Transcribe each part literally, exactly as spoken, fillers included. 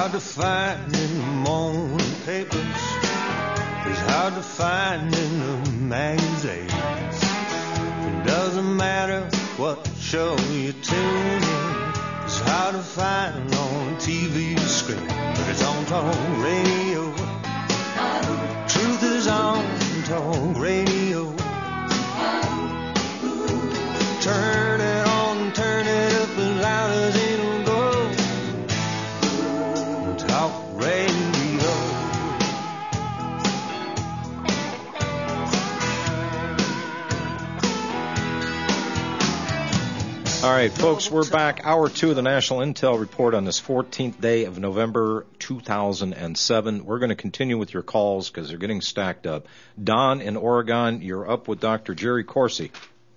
hard to find in the morning papers. It's hard to find in the magazines. It doesn't matter what show you tune in. It's hard to find on T V screen, but it's on talk radio. Truth is on talk radio. Turn it on, turn it up as loud as it'll go. Talk radio. All right, folks, we're back. Hour two of the National Intel Report on this fourteenth day of November two thousand seven. We're going to continue with your calls because they're getting stacked up. Don in Oregon, you're up with Doctor Jerry Corsi.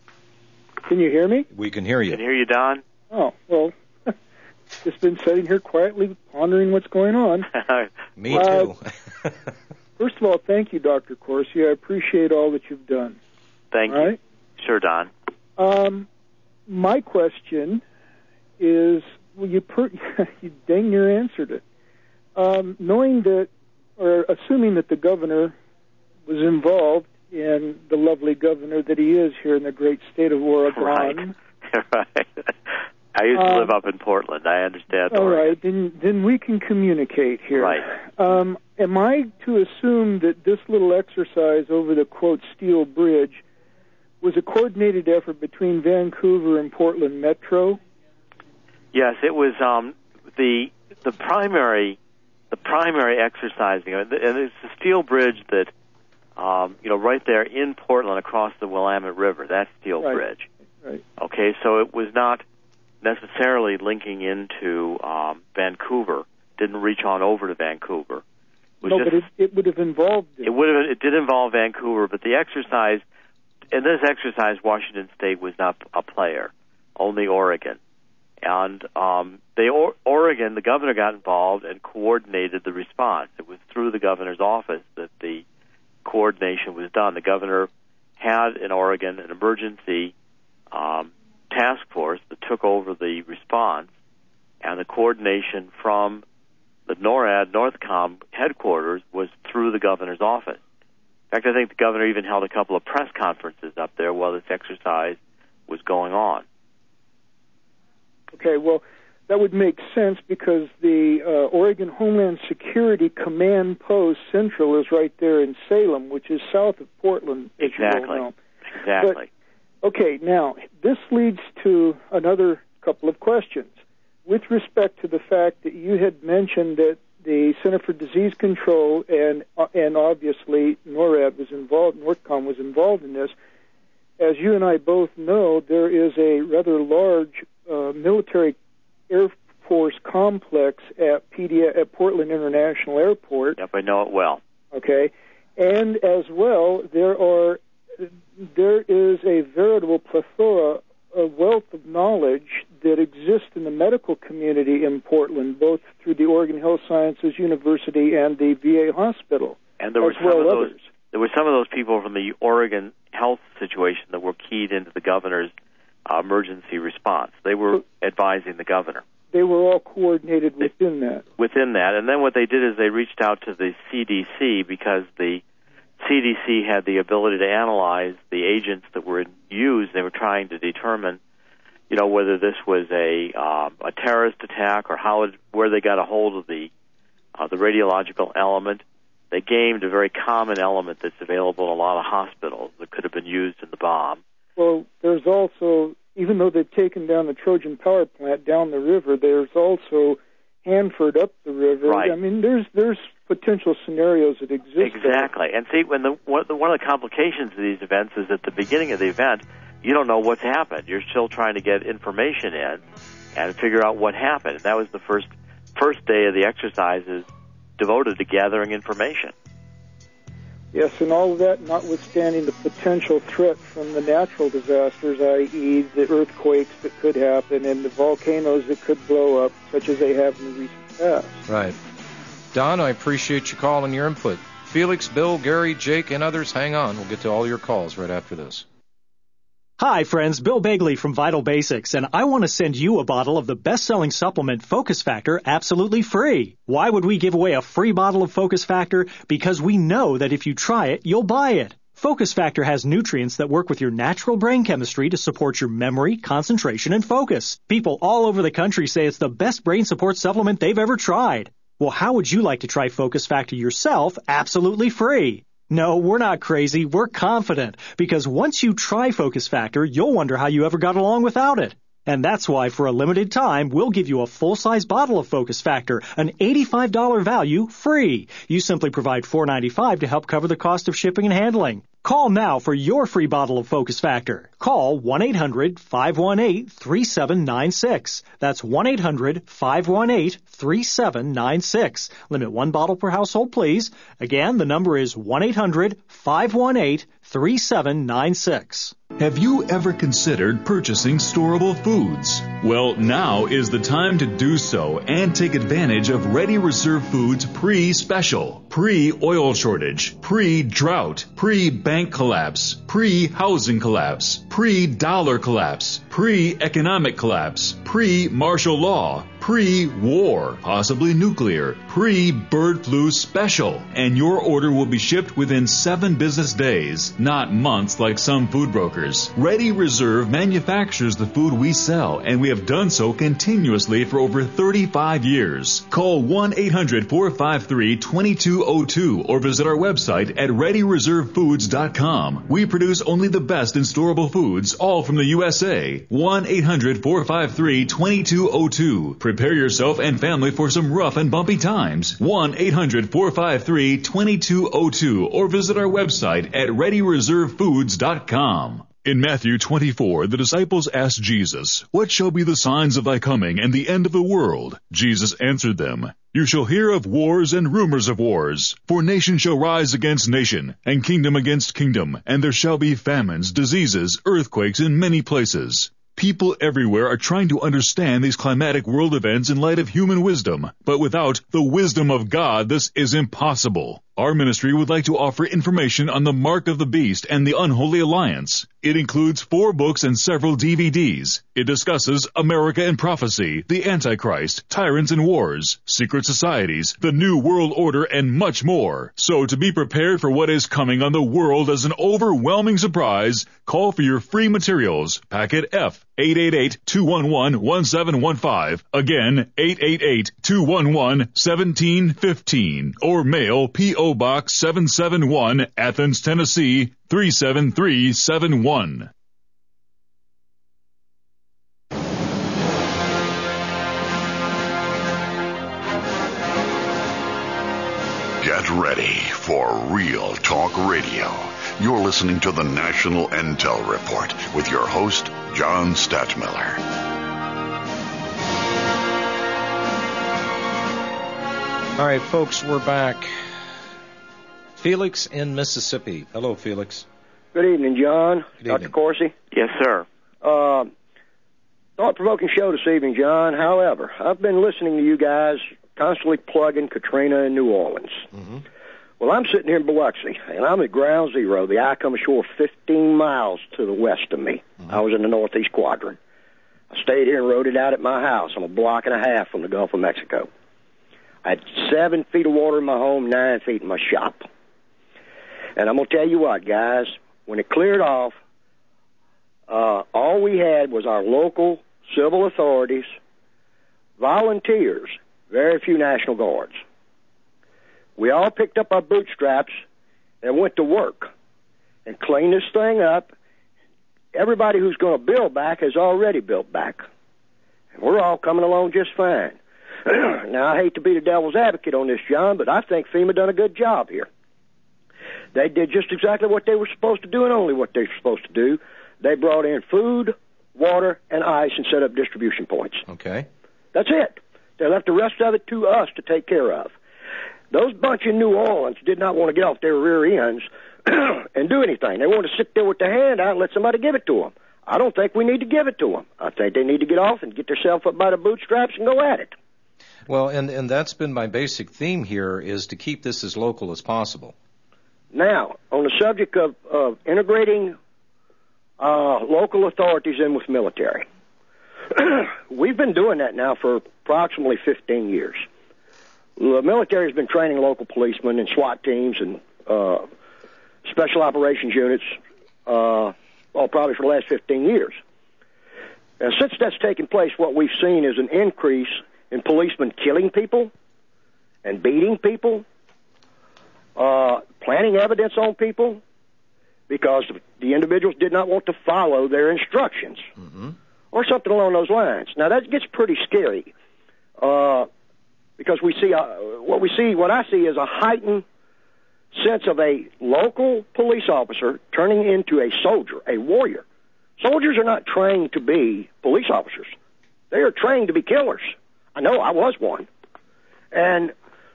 Can you hear me? We can hear you. Can hear you, Don. Oh, well, just been sitting here quietly pondering what's going on. Me too. Uh, first of all, thank you, Doctor Corsi. I appreciate all that you've done. Thank all you. Right? Sure, Don. Um, my question is, well, you, per- you dang near answered it. Um, knowing that, or assuming that the governor was involved in the lovely governor that he is here in the great state of Oregon. Right. Right. I used to um, live up in Portland. I understand. All Oregon. right, then then we can communicate here. Right. Um, am I to assume that this little exercise over the, quote, Steel Bridge was a coordinated effort between Vancouver and Portland Metro? Yes, it was um, the the primary the primary exercising, and it's the steel bridge that um, you know right there in Portland across the Willamette River. That steel right. bridge. Right. Okay, so it was not necessarily linking into um, Vancouver. Didn't reach on over to Vancouver. It was no, just, but it, it would have involved it. It would have. It did involve Vancouver, but the exercise in this exercise, Washington State was not a player. Only Oregon. And um, they, or, Oregon, the governor got involved and coordinated the response. It was through the governor's office that the coordination was done. The governor had in Oregon an emergency um, task force that took over the response, and the coordination from the NORAD, Northcom headquarters was through the governor's office. In fact, I think the governor even held a couple of press conferences up there while this exercise was going on. Okay, well, that would make sense because the uh, Oregon Homeland Security Command Post Central is right there in Salem, which is south of Portland, as exactly. you well know. Exactly. But, okay, now, this leads to another couple of questions. With respect to the fact that you had mentioned that the Center for Disease Control and uh, and obviously NORAD was involved, Northcom was involved in this, as you and I both know, there is a rather large uh, military Air Force complex at P D A, at Portland International Airport. Yep, I know it well. Okay, and as well, there are there is a veritable plethora, a wealth of knowledge that exists in the medical community in Portland, both through the Oregon Health Sciences University and the V A hospital. And there were as some well of those. Others. There were some of those people from the Oregon health situation that were keyed into the governor's uh, emergency response. They were advising the governor. They were all coordinated within that. Within that. And then what they did is they reached out to the C D C because the C D C had the ability to analyze the agents that were used. They were trying to determine, you know, whether this was a um, a terrorist attack or how it, where they got a hold of the uh, the radiological element. They gamed a very common element that's available in a lot of hospitals that could have been used in the bomb. Well, there's also, even though they've taken down the Trojan power plant down the river, there's also Hanford up the river. Right. I mean, there's there's potential scenarios that exist. Exactly. There. And see, when the one, the one of the complications of these events is at the beginning of the event, you don't know what's happened. You're still trying to get information in and figure out what happened. And that was the first first day of the exercises devoted to gathering information. Yes, and all of that notwithstanding the potential threat from the natural disasters, that is the earthquakes that could happen and the volcanoes that could blow up, such as they have in the recent past. Right. Don, I appreciate your call and your input. Felix, Bill, Gary, Jake, and others, hang on. We'll get to all your calls right after this. Hi, friends. Bill Bagley from Vital Basics, and I want to send you a bottle of the best-selling supplement Focus Factor absolutely free. Why would we give away a free bottle of Focus Factor? Because we know that if you try it, you'll buy it. Focus Factor has nutrients that work with your natural brain chemistry to support your memory, concentration, and focus. People all over the country say it's the best brain support supplement they've ever tried. Well, how would you like to try Focus Factor yourself absolutely free? No, we're not crazy. We're confident. Because once you try Focus Factor, you'll wonder how you ever got along without it. And that's why, for a limited time, we'll give you a full-size bottle of Focus Factor, an eighty-five dollars value, free. You simply provide four dollars and ninety-five cents to help cover the cost of shipping and handling. Call now for your free bottle of Focus Factor. Call one eight hundred five one eight three seven nine six. That's one eight hundred five one eight three seven nine six. Limit one bottle per household, please. Again, the number is one eight hundred five one eight three seven nine six. Have you ever considered purchasing storable foods? Well, now is the time to do so and take advantage of Ready Reserve Foods pre-special, pre-oil shortage, pre-drought, pre-bank collapse, pre-housing collapse, pre-dollar collapse, pre-economic collapse, pre-martial law, pre-war, possibly nuclear, pre-bird flu special. And your order will be shipped within seven business days, not months like some food brokers. Ready Reserve manufactures the food we sell, and we have done so continuously for over thirty-five years. Call one eight hundred four five three two two zero two or visit our website at ready reserve foods dot com. We produce only the best in storable foods, all from the U S A. one eight hundred four five three two two zero two. Prepare yourself and family for some rough and bumpy times. one eight hundred four five three two two zero two or visit our website at ready reserve foods dot com. In Matthew twenty-four, the disciples asked Jesus, "What shall be the signs of thy coming and the end of the world?" Jesus answered them, "You shall hear of wars and rumors of wars. For nation shall rise against nation, and kingdom against kingdom, and there shall be famines, diseases, earthquakes in many places." People everywhere are trying to understand these climatic world events in light of human wisdom, but without the wisdom of God, this is impossible. Our ministry would like to offer information on the Mark of the Beast and the Unholy Alliance. It includes four books and several D V Ds. It discusses America and Prophecy, the Antichrist, Tyrants and Wars, Secret Societies, the New World Order, and much more. So to be prepared for what is coming on the world as an overwhelming surprise, call for your free materials. Packet F, eight eight eight two one one one seven one five. Again, eight eight eight two one one one seven one five. Or mail P O Box seven seven one, Athens, Tennessee, three seven three seven one. Get ready for Real Talk Radio. You're listening to the National Intel Report with your host, John Stadtmiller. All right, folks, we're back. Felix in Mississippi. Hello, Felix. Good evening, John. Good Doctor evening. Corsi. Yes, sir. Uh, thought-provoking show this evening, John. However, I've been listening to you guys constantly plugging Katrina in New Orleans. Mm-hmm. Well, I'm sitting here in Biloxi, and I'm at ground zero. The eye come ashore fifteen miles to the west of me. Mm-hmm. I was in the northeast quadrant. I stayed here and rode it out at my house. I'm a block and a half from the Gulf of Mexico. I had seven feet of water in my home, nine feet in my shop. And I'm going to tell you what, guys, when it cleared off, uh, all we had was our local civil authorities, volunteers, very few National Guards. We all picked up our bootstraps and went to work and cleaned this thing up. Everybody who's going to build back has already built back. And we're all coming along just fine. Now, I hate to be the devil's advocate on this, John, but I think FEMA done a good job here. They did just exactly what they were supposed to do and only what they were supposed to do. They brought in food, water, and ice and set up distribution points. Okay. That's it. They left the rest of it to us to take care of. Those bunch in New Orleans did not want to get off their rear ends and do anything. They wanted to sit there with their hand out and let somebody give it to them. I don't think we need to give it to them. I think they need to get off and get themselves up by the bootstraps and go at it. Well, and, and that's been my basic theme here, is to keep this as local as possible. Now, on the subject of, of integrating uh, local authorities in with military. We've been doing that now for approximately fifteen years. The military has been training local policemen and SWAT teams and uh, special operations units, uh, well, probably for the last fifteen years. And since that's taken place, what we've seen is an increase in policemen killing people and beating people, uh, planting evidence on people, because the individuals did not want to follow their instructions, mm-hmm. or something along those lines. Now, that gets pretty scary, uh, because we see, uh, what we see, what I see is a heightened sense of a local police officer turning into a soldier, a warrior. Soldiers are not trained to be police officers. They are trained to be killers. I know, I was one. And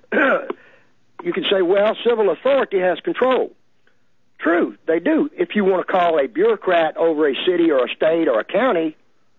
you can say, well, civil authority has control. True, they do. If you want to call a bureaucrat over a city or a state or a county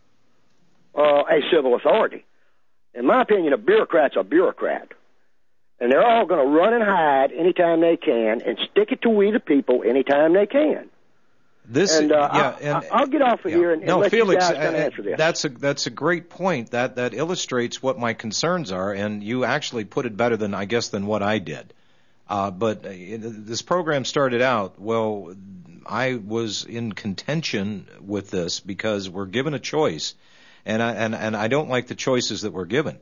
uh, a civil authority. In my opinion, a bureaucrat's a bureaucrat. And they're all going to run and hide anytime they can and stick it to we the people anytime they can. This, and, uh, yeah, I'll, and, I'll get off of yeah. here and, and no, let Felix, you guys kind of answer this. That's a that's a great point. That that illustrates what my concerns are, and you actually put it better than I guess than what I did. Uh, but uh, this program started out well. I was in contention with this because we're given a choice, and I and, and I don't like the choices that we're given.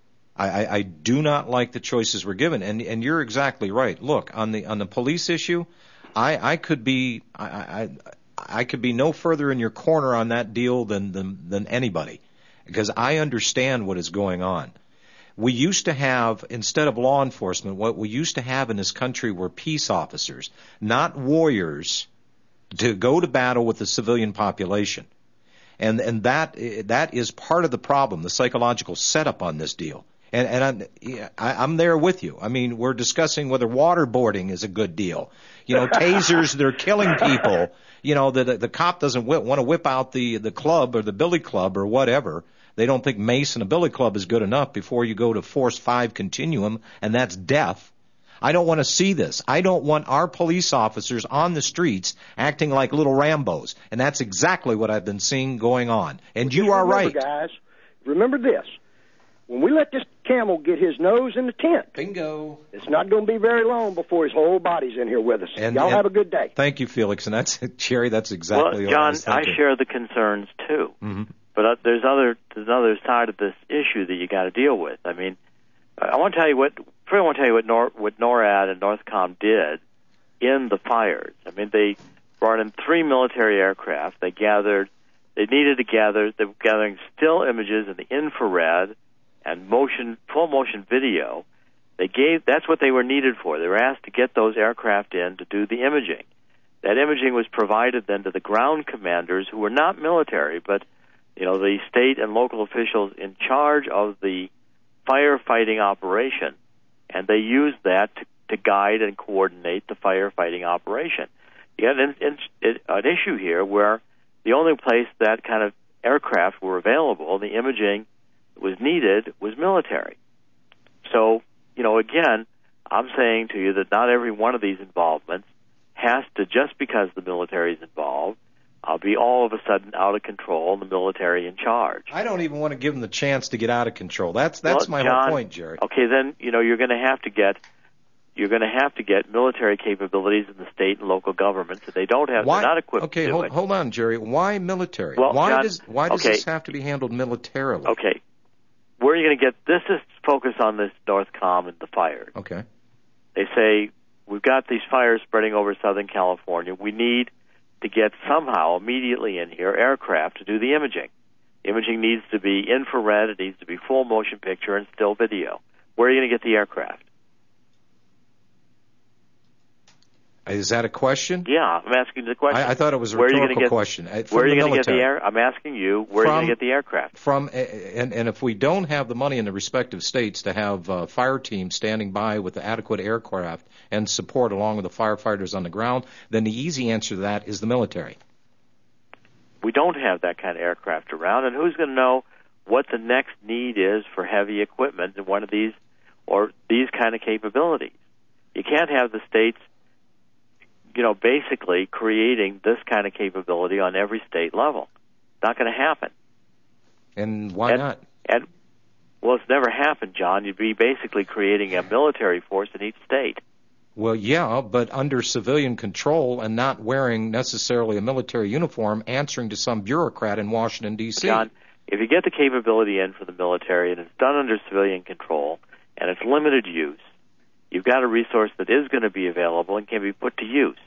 I, I, I do not like the choices we're given, and and you're exactly right. Look, on the on the police issue, I, I could be I, I I could be no further in your corner on that deal than than, than anybody, because I understand what is going on. We used to have, instead of law enforcement, what we used to have in this country were peace officers, not warriors, to go to battle with the civilian population. And and that that is part of the problem, the psychological setup on this deal. And, and I'm, I'm there with you. I mean, we're discussing whether waterboarding is a good deal. You know, tasers, they're killing people. You know, the, the, the cop doesn't whip, want to whip out the, the club or the billy club or whatever. They don't think mace and a billy club is good enough before you go to force five continuum, and that's death. I don't want to see this. I don't want our police officers on the streets acting like little Rambos. And that's exactly what I've been seeing going on. And you are right. Remember, guys, remember this. When we let this camel get his nose in the tent, bingo, it's not going to be very long before his whole body's in here with us. And, Y'all and have a good day. Thank you, Felix. And that's, Jerry, that's exactly well, what John, I was thinking. I share the concerns, too. Mm-hmm. But uh, there's other there's another side of this issue that you got to deal with. I mean, I want to tell you what, first I want to tell you what, Nor, what NORAD and NORTHCOM did in the fires. I mean, they brought in three military aircraft. They gathered, they needed to gather, they were gathering still images in the infrared and motion, full motion video. They gave, that's what they were needed for. They were asked to get those aircraft in to do the imaging. That imaging was provided then to the ground commanders who were not military, but, you know, the state and local officials in charge of the firefighting operation. And they used that to, to guide and coordinate the firefighting operation. You got an, an, an issue here where the only place that kind of aircraft were available, the imaging was needed, was military. So, you know, again, I'm saying to you that not every one of these involvements has to, just because the military is involved, uh, be all of a sudden out of control and the military in charge. I don't even want to give them the chance to get out of control. That's that's well, my John, whole point, Jerry. Okay, then, you know, you're going to have to get you're going to have to get military capabilities in the state and local governments that they don't have. Why? They're not equipped okay, to do hold, it. hold on, Jerry. Why military? Well, why John, does why does okay. this have to be handled militarily? Okay. Where are you going to get this? Is focus on this NORTHCOM and the fires. Okay. They say we've got these fires spreading over Southern California. We need to get somehow immediately in here aircraft to do the imaging. The imaging needs to be infrared. It needs to be full motion picture and still video. Where are you going to get the aircraft? Is that a question? Yeah, I'm asking the question. I, I thought it was a where rhetorical get, question. Uh, where are you going to get the air? I'm asking you, where from, are you going to get the aircraft? From and, and if we don't have the money in the respective states to have uh, fire teams standing by with the adequate aircraft and support along with the firefighters on the ground, then the easy answer to that is the military. We don't have that kind of aircraft around, and who's going to know what the next need is for heavy equipment in one of these or these kind of capabilities? You can't have the states you know, basically creating this kind of capability on every state level. Not going to happen. And why and, not? And well, it's never happened, John. You'd be basically creating a military force in each state. Well, yeah, but under civilian control and not wearing necessarily a military uniform, answering to some bureaucrat in Washington, D C John, if you get the capability in for the military and it's done under civilian control and it's limited use, you've got a resource that is going to be available and can be put to use.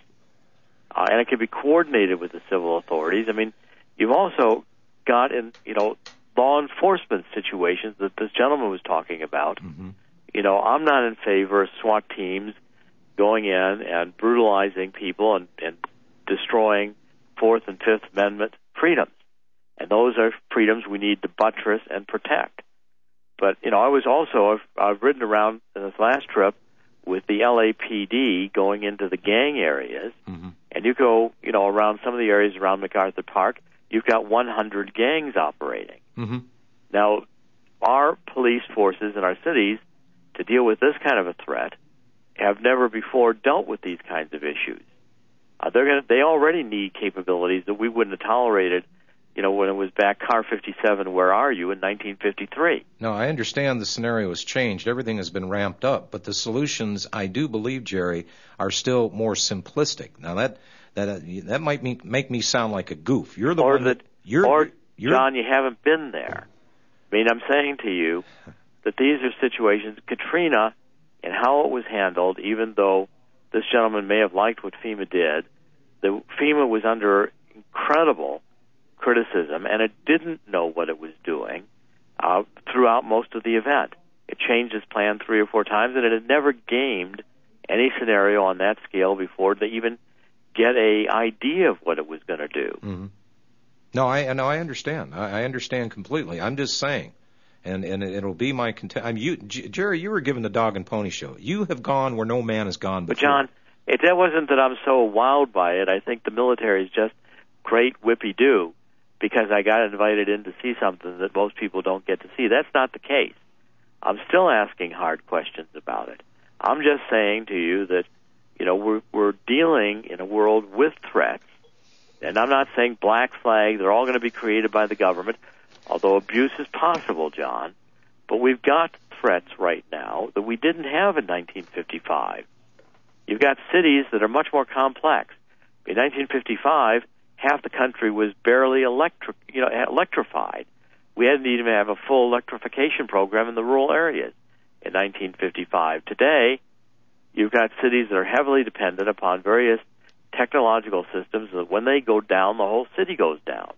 Uh, and it can be coordinated with the civil authorities. I mean, you've also got in, you know, law enforcement situations that this gentleman was talking about. Mm-hmm. You know, I'm not in favor of SWAT teams going in and brutalizing people and, and destroying Fourth and Fifth Amendment freedoms. And those are freedoms we need to buttress and protect. But, you know, I was also, I've, I've ridden around in this last trip with the L A P D going into the gang areas. Mm-hmm. And you go, you know, around some of the areas around MacArthur Park, you've got one hundred gangs operating. Mm-hmm. Now, our police forces in our cities, to deal with this kind of a threat, have never before dealt with these kinds of issues. Uh, they're gonna, they already need capabilities that we wouldn't have tolerated, you know, when it was back Car fifty-seven, Where Are You, in nineteen fifty-three. No, I understand the scenario has changed. Everything has been ramped up, but the solutions, I do believe, Jerry, are still more simplistic. Now, that that uh, that might make, make me sound like a goof. You're the or one that, that you're, or you're, John, you haven't been there. I mean, I'm saying to you that these are situations. Katrina and how it was handled, even though this gentleman may have liked what FEMA did, the FEMA was under incredible criticism, and it didn't know what it was doing uh, throughout most of the event. It changed its plan three or four times, and it had never gamed any scenario on that scale before to even get a idea of what it was going to do. Mm-hmm. No, I no, I understand. I, I understand completely. I'm just saying, and and it'll be my content. I'm you, J- Jerry. You were given the Dog and Pony Show. You have gone where no man has gone before. But John, it that wasn't that I'm so wowed by it. I think the military is just great whippy-do because I got invited in to see something that most people don't get to see. That's not the case. I'm still asking hard questions about it. I'm just saying to you that, you know, we're we're dealing in a world with threats. And I'm not saying black flag, they're all going to be created by the government, although abuse is possible, John. But we've got threats right now that we didn't have in nineteen fifty-five. You've got cities that are much more complex. In nineteen fifty-five, half the country was barely electric, you know, electrified. We hadn't even have a full electrification program in the rural areas in nineteen fifty-five. Today, you've got cities that are heavily dependent upon various technological systems that when they go down, the whole city goes down.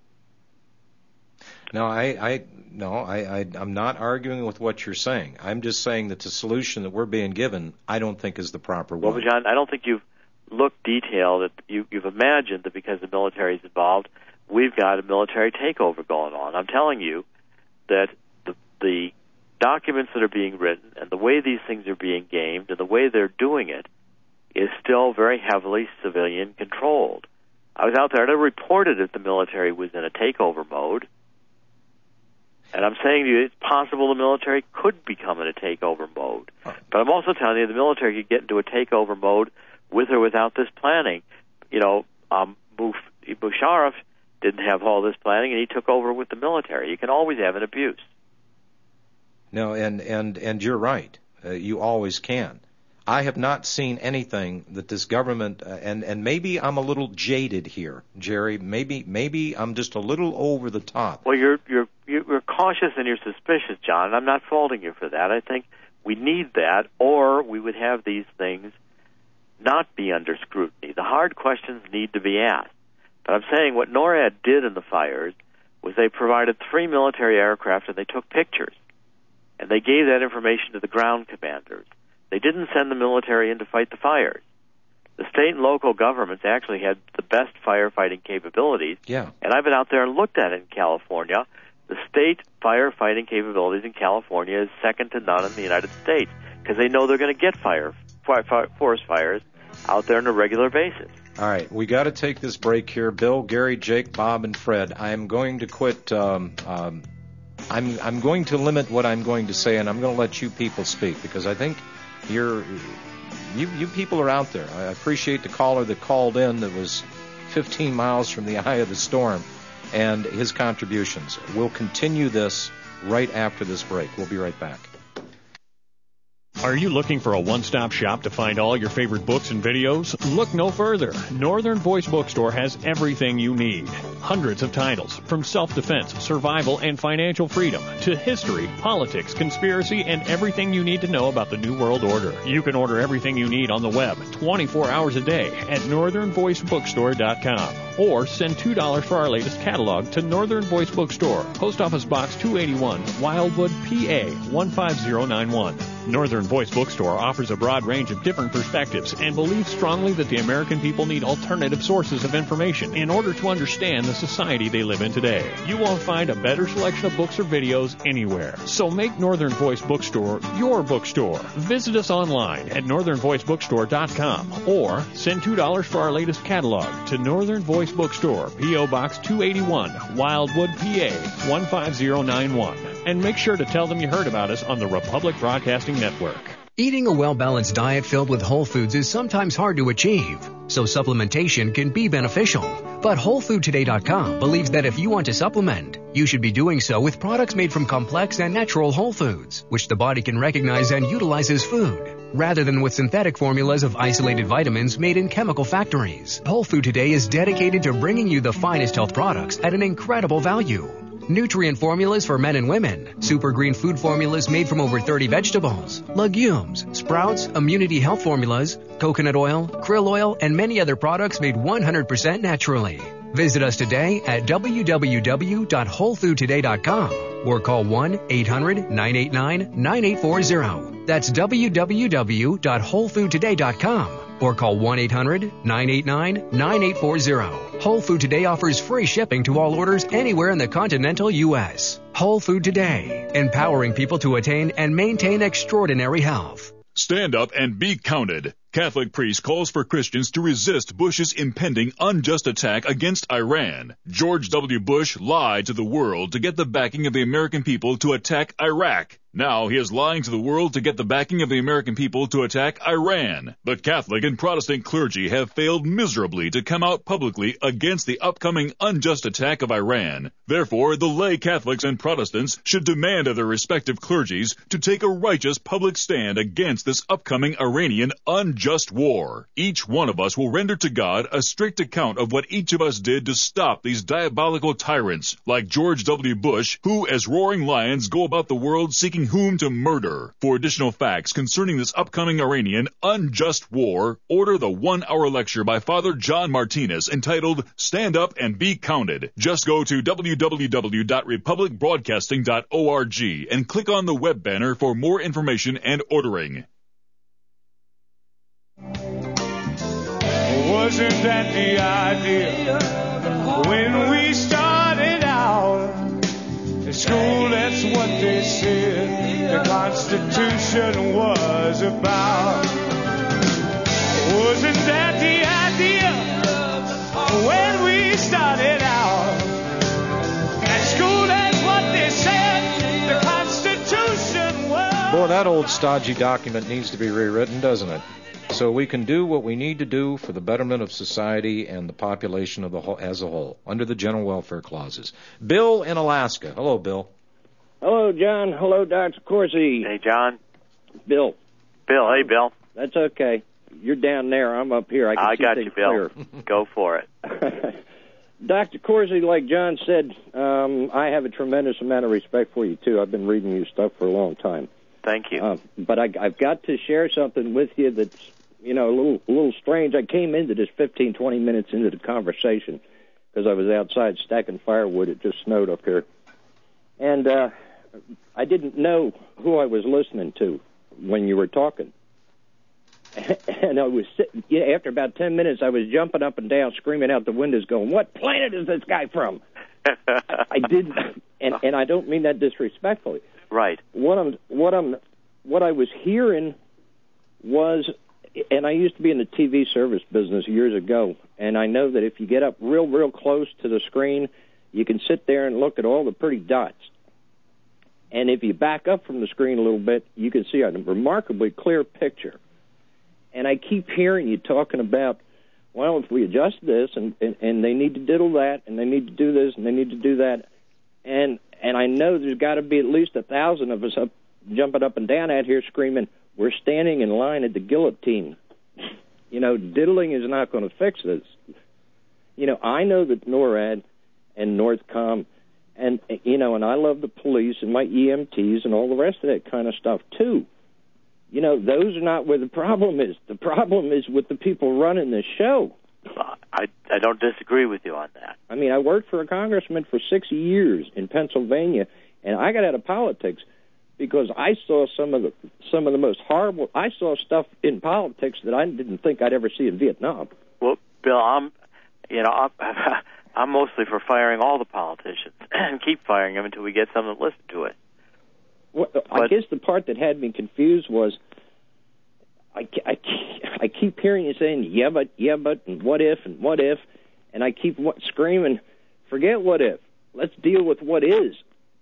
No, I, I no, I, I, I'm not arguing with what you're saying. I'm just saying that the solution that we're being given, I don't think is the proper well, one. Well, John, I don't think you've looked detailed. That you, you've imagined that because the military is involved, we've got a military takeover going on. I'm telling you that the, the documents that are being written and the way these things are being gamed and the way they're doing it is still very heavily civilian controlled. I was out there and I reported that the military was in a takeover mode. And I'm saying to you, it's possible the military could become in a takeover mode. But I'm also telling you the military could get into a takeover mode with or without this planning. You know, um, Musharraf didn't have all this planning, and he took over with the military. You can always have an abuse. No, and, and, and you're right. Uh, you always can. I have not seen anything that this government, uh, and, and maybe I'm a little jaded here, Jerry. Maybe maybe I'm just a little over the top. Well, you're you're you're cautious and you're suspicious, John, and I'm not faulting you for that. I think we need that, or we would have these things not be under scrutiny. The hard questions need to be asked. But I'm saying what NORAD did in the fires was they provided three military aircraft and they took pictures, and they gave that information to the ground commanders. They didn't send the military in to fight the fires. The state and local governments actually had the best firefighting capabilities. Yeah. And I've been out there and looked at it in California. The state firefighting capabilities in California is second to none in the United States because they know they're going to get fire, fire, fire, forest fires out there on a regular basis. All right, we got to take this break here. Bill, Gary, Jake, Bob, and Fred. I am going to quit. Um, um, I'm I'm going to limit what I'm going to say, and I'm going to let you people speak because I think you're you, you people are out there. I appreciate the caller that called in that was fifteen miles from the eye of the storm and his contributions. We'll continue this right after this break. We'll be right back. Are you looking for a one-stop shop to find all your favorite books and videos? Look no further. Northern Voice Bookstore has everything you need. Hundreds of titles, from self-defense, survival, and financial freedom, to history, politics, conspiracy, and everything you need to know about the New World Order. You can order everything you need on the web twenty-four hours a day at northern voice bookstore dot com. Or send two dollars for our latest catalog to Northern Voice Bookstore, Post Office Box two eighty-one, Wildwood, P A one five zero nine one. Northern Voice Bookstore offers a broad range of different perspectives and believes strongly that the American people need alternative sources of information in order to understand the society they live in today. You won't find a better selection of books or videos anywhere. So make Northern Voice Bookstore your bookstore. Visit us online at northern voice bookstore dot com or send two dollars for our latest catalog to Northern Voice Bookstore, P O Box two eighty-one, Wildwood, P A one five zero nine one. And make sure to tell them you heard about us on the Republic Broadcasting Network. Eating a well-balanced diet filled with whole foods is sometimes hard to achieve, so supplementation can be beneficial. But whole food today dot com believes that if you want to supplement, you should be doing so with products made from complex and natural whole foods, which the body can recognize and utilize as food, rather than with synthetic formulas of isolated vitamins made in chemical factories. Whole Food Today is dedicated to bringing you the finest health products at an incredible value. Nutrient formulas for men and women, super green food formulas made from over thirty vegetables, legumes, sprouts, immunity health formulas, coconut oil, krill oil, and many other products made one hundred percent naturally. Visit us today at w w w dot whole food today dot com or call one eight hundred nine eight nine nine eight four zero. That's w w w dot whole food today dot com or call one eight hundred nine eight nine nine eight four zero. Whole Food Today offers free shipping to all orders anywhere in the continental U S. Whole Food Today, empowering people to attain and maintain extraordinary health. Stand up and be counted. Catholic priest calls for Christians to resist Bush's impending unjust attack against Iran. George W. Bush lied to the world to get the backing of the American people to attack Iraq. Now he is lying to the world to get the backing of the American people to attack Iran. The Catholic and Protestant clergy have failed miserably to come out publicly against the upcoming unjust attack of Iran. Therefore, the lay Catholics and Protestants should demand of their respective clergies to take a righteous public stand against this upcoming Iranian unjust war. Each one of us will render to God a strict account of what each of us did to stop these diabolical tyrants, like George W. Bush, who, as roaring lions, go about the world seeking whom to murder. For additional facts concerning this upcoming Iranian unjust war, order the one-hour lecture by Father John Martinez entitled Stand Up and Be Counted. Just go to w w w dot republic broadcasting dot org and click on the web banner for more information and ordering. Wasn't that the idea when we started out? At school, that's what they said the Constitution was about. Wasn't that the idea when we started out? At school, that's what they said the Constitution was. Boy, that old stodgy document needs to be rewritten, doesn't it? So we can do what we need to do for the betterment of society and the population of the whole, as a whole, under the general welfare clauses. Bill in Alaska. Hello, Bill. Hello, John. Hello, Doctor Corsi. Hey, John. Bill. Bill, hey, Bill. That's okay. You're down there. I'm up here. I can I see got things you, Bill. clear. Go for it. Doctor Corsi, like John said, um, I have a tremendous amount of respect for you, too. I've been reading your stuff for a long time. Thank you. Uh, but I, I've got to share something with you that's, you know, a little, a little strange. I came into this fifteen, twenty minutes into the conversation because I was outside stacking firewood. It just snowed up here. And uh, I didn't know who I was listening to when you were talking. And I was sitting, yeah, after about ten minutes, I was jumping up and down, screaming out the windows, going, "What planet is this guy from?" I, I didn't, and, and I don't mean that disrespectfully. Right. What I'm, what I'm, what I was hearing was, and I used to be in the T V service business years ago, and I know that if you get up real, real close to the screen, you can sit there and look at all the pretty dots. And if you back up from the screen a little bit, you can see a remarkably clear picture. And I keep hearing you talking about, well, if we adjust this, and, and, and they need to diddle that, and they need to do this, and they need to do that. And and I know there's got to be at least a thousand of us up jumping up and down out here screaming, we're standing in line at the guillotine. You know, diddling is not going to fix this. You know, I know that NORAD and Northcom, and, you know, and I love the police and my E M Ts and all the rest of that kind of stuff, too. You know, those are not where the problem is. The problem is with the people running this show. I, I don't disagree with you on that. I mean, I worked for a congressman for six years in Pennsylvania, and I got out of politics because I saw some of the some of the most horrible. I saw stuff in politics that I didn't think I'd ever see in Vietnam. Well, Bill, I'm, you know, I'm, I'm mostly for firing all the politicians and keep firing them until we get someone to listen to it. Well, I guess the part that had me confused was I, I, I keep hearing you saying, yeah, but, yeah, but, and what if, and what if, and I keep what, screaming, forget what if. Let's deal with what is.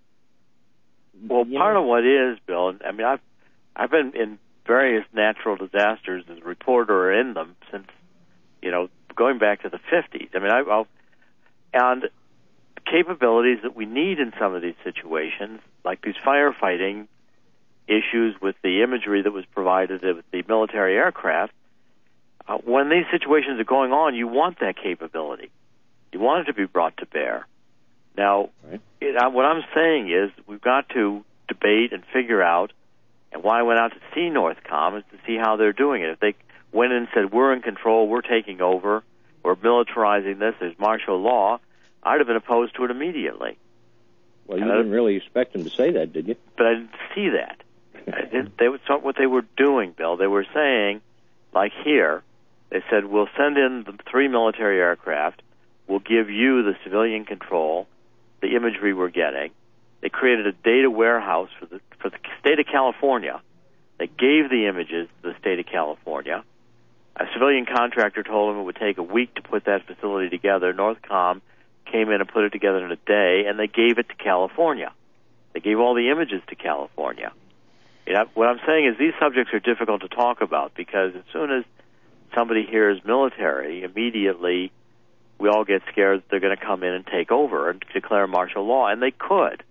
Well, you part know? of what is, Bill, I mean, I've, I've been in various natural disasters as a reporter in them since, you know, going back to the fifties. I mean, I, I'll, and capabilities that we need in some of these situations, like these firefighting issues with the imagery that was provided with the military aircraft, uh, when these situations are going on, you want that capability. You want it to be brought to bear. Now, right. it, uh, what I'm saying is we've got to debate and figure out, and why I went out to see Northcom is to see how they're doing it. If they went in and said, we're in control, we're taking over, we're militarizing this, there's martial law, I'd have been opposed to it immediately. Well, you and didn't I, really expect them to say that, did you? But I didn't see that. I didn't, they would what they were doing, Bill. They were saying, like here, they said, we'll send in the three military aircraft, we'll give you the civilian control, the imagery we're getting. They created a data warehouse for the for the state of California. They gave the images to the state of California. A civilian contractor told them it would take a week to put that facility together. Northcom came in and put it together in a day, and they gave it to California. They gave all the images to California. You know, what I'm saying is these subjects are difficult to talk about because as soon as somebody hears military, immediately we all get scared that they're going to come in and take over and declare martial law, and they could.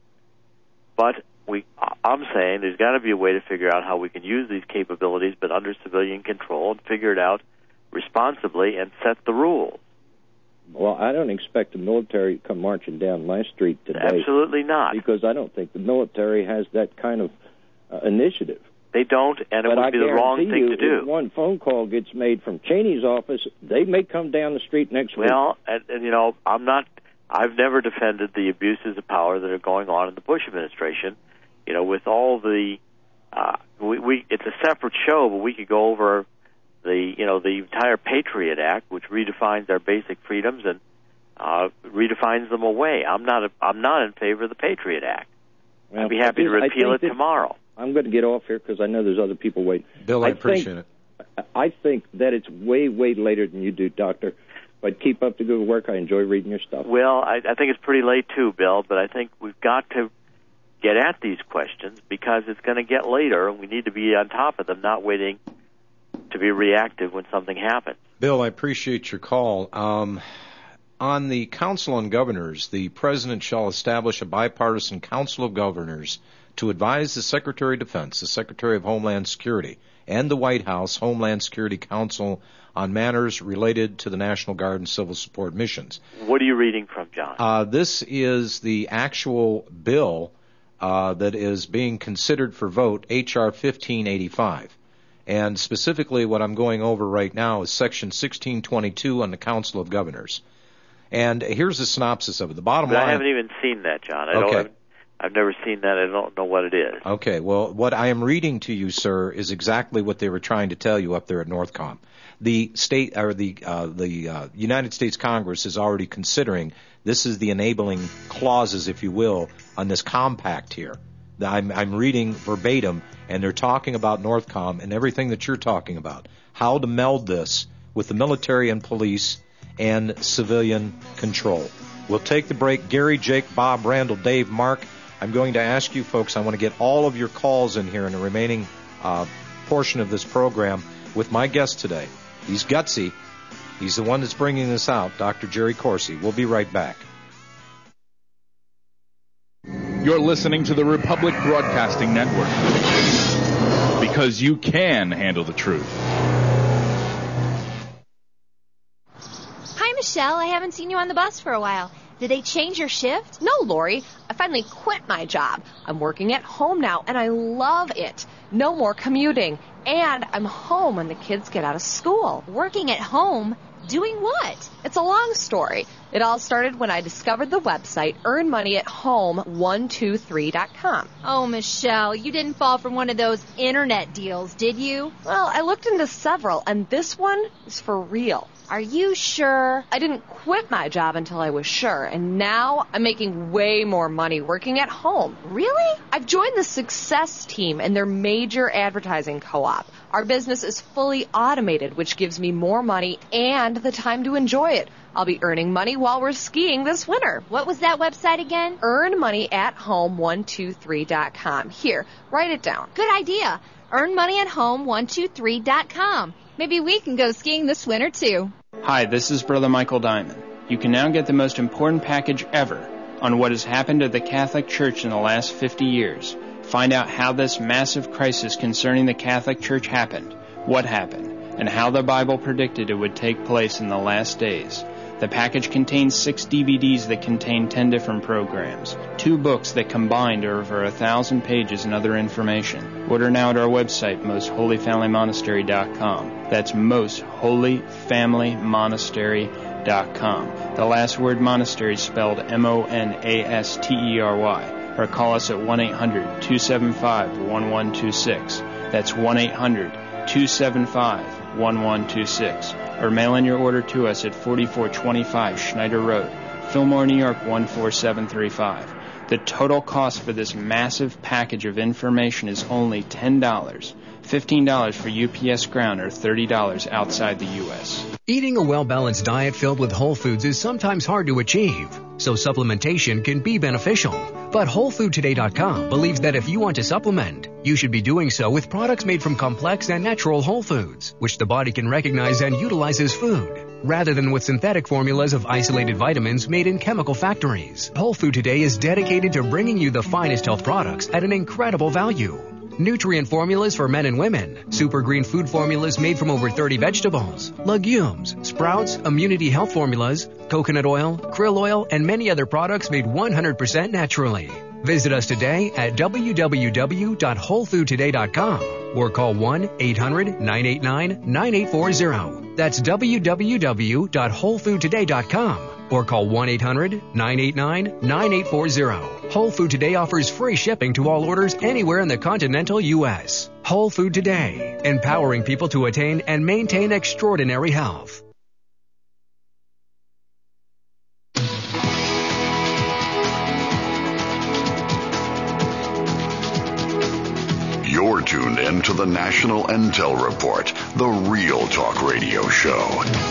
But we, I'm saying there's got to be a way to figure out how we can use these capabilities but under civilian control and figure it out responsibly and set the rules. Well, I don't expect the military to come marching down my street today. Absolutely not. Because I don't think the military has that kind of uh, initiative. They don't, and but it would I be the wrong thing you, to do. If one phone call gets made from Cheney's office, they may come down the street next well, week. Well, and, and, you know, I'm not, I've never defended the abuses of power that are going on in the Bush administration. You know, with all the, uh, we, we, it's a separate show, but we could go over the, you know, the entire Patriot Act, which redefines our basic freedoms and uh, redefines them away. I'm not, a, I'm not in favor of the Patriot Act. Well, I'd be happy to repeal it tomorrow. I'm going to get off here because I know there's other people waiting. Bill, I, I think, appreciate it. I think that it's way, way later than you do, Doctor. But keep up the good work. I enjoy reading your stuff. Well, I, I think it's pretty late, too, Bill, but I think we've got to get at these questions because it's going to get later, and we need to be on top of them, not waiting to be reactive when something happens. Bill, I appreciate your call. Um, on the Council on Governors, the President shall establish a bipartisan Council of Governors to advise the Secretary of Defense, the Secretary of Homeland Security, and the White House Homeland Security Council on matters related to the National Guard and Civil Support missions. What are you reading from, John? Uh, this is the actual bill uh, that is being considered for vote, H R fifteen eighty-five. And specifically what I'm going over right now is Section sixteen twenty-two on the Council of Governors. And here's the synopsis of it. The bottom but line... I haven't even seen that, John. I okay. don't, I've never seen that. I don't know what it is. Okay. Well, what I am reading to you, sir, is exactly what they were trying to tell you up there at Northcom. The state or the uh, the uh, United States Congress is already considering this is the enabling clauses, if you will, on this compact here. I'm, I'm reading verbatim, and they're talking about Northcom and everything that you're talking about, how to meld this with the military and police and civilian control. We'll take the break. Gary, Jake, Bob, Randall, Dave, Mark, I'm going to ask you folks, I want to get all of your calls in here in the remaining uh, portion of this program. with my guest today. He's gutsy. He's the one that's bringing this out, Doctor Jerry Corsi. We'll be right back. You're listening to the Republic Broadcasting Network, because you can handle the truth. Hi, Michelle. I haven't seen you on the bus for a while. Did they change your shift? No, Lori. I finally quit my job. I'm working at home now, and I love it. No more commuting. And I'm home when the kids get out of school. Working at home? Doing what? It's a long story. It all started when I discovered the website earn money at home one two three dot com. Oh, Michelle, you didn't fall for one of those internet deals, did you? Well, I looked into several, and this one is for real. Are you sure? I didn't quit my job until I was sure, and now I'm making way more money working at home. Really? I've joined the Success Team and their major advertising co-op. Our business is fully automated, which gives me more money and the time to enjoy it. I'll be earning money while we're skiing this winter. What was that website again? earn money at home one two three dot com. Here, write it down. Good idea. earn money at home one two three dot com. Maybe we can go skiing this winter, too. Hi, this is Brother Michael Diamond. You can now get the most important package ever on what has happened to the Catholic Church in the last fifty years. Find out how this massive crisis concerning the Catholic Church happened, what happened, and how the Bible predicted it would take place in the last days. The package contains six D V Ds that contain ten different programs, two books that combined are over a thousand pages and other information. Order now at our website, most holy family monastery dot com. That's most holy family monastery dot com. The last word monastery is spelled M O N A S T E R Y. Or call us at one eight hundred two seven five one one two six. That's one eight hundred two seven five one one two six. Or mail in your order to us at forty-four twenty-five Schneider Road, Fillmore, New York one four seven three five. The total cost for this massive package of information is only ten dollars. fifteen dollars for U P S ground or thirty dollars outside the U S. Eating a well-balanced diet filled with whole foods is sometimes hard to achieve, so supplementation can be beneficial. But Whole Food Today dot com believes that if you want to supplement, you should be doing so with products made from complex and natural whole foods, which the body can recognize and utilize as food, rather than with synthetic formulas of isolated vitamins made in chemical factories. Whole Food Today is dedicated to bringing you the finest health products at an incredible value. Nutrient formulas for men and women, super green food formulas made from over thirty vegetables, legumes, sprouts, immunity health formulas, coconut oil, krill oil, and many other products made one hundred percent naturally. Visit us today at w w w dot whole food today dot com or call one eight hundred nine eight nine nine eight four zero. That's w w w dot whole food today dot com or call one eight hundred nine eight nine nine eight four zero. Whole Food Today offers free shipping to all orders anywhere in the continental U S. Whole Food Today, empowering people to attain and maintain extraordinary health. You're tuned in to the National Intel Report, the Real Talk Radio Show.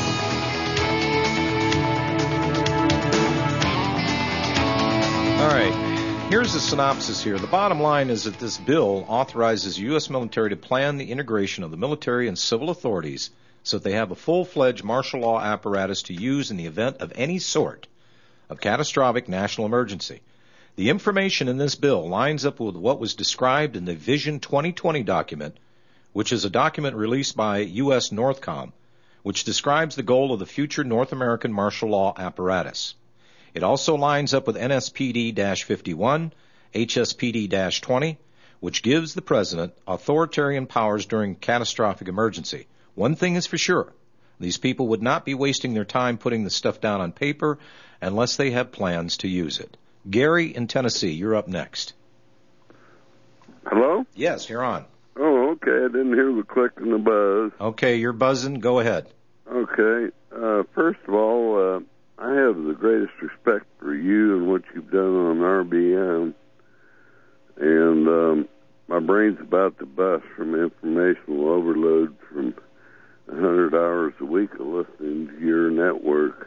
All right. Here's the synopsis here. The bottom line is that this bill authorizes U S military to plan the integration of the military and civil authorities so that they have a full-fledged martial law apparatus to use in the event of any sort of catastrophic national emergency. The information in this bill lines up with what was described in the Vision twenty twenty document, which is a document released by U S Northcom, which describes the goal of the future North American martial law apparatus. It also lines up with N S P D fifty-one, H S P D twenty, which gives the president authoritarian powers during catastrophic emergency. One thing is for sure, these people would not be wasting their time putting the stuff down on paper unless they have plans to use it. Gary in Tennessee, you're up next. Hello? Yes, you're on. Oh, okay. I didn't hear the click and the buzz. Okay, you're buzzing. Go ahead. Okay. Uh, first of all, uh, I have the greatest respect for you and what you've done on R B M. And um, my brain's about to bust from informational overload from one hundred hours a week of listening to your network.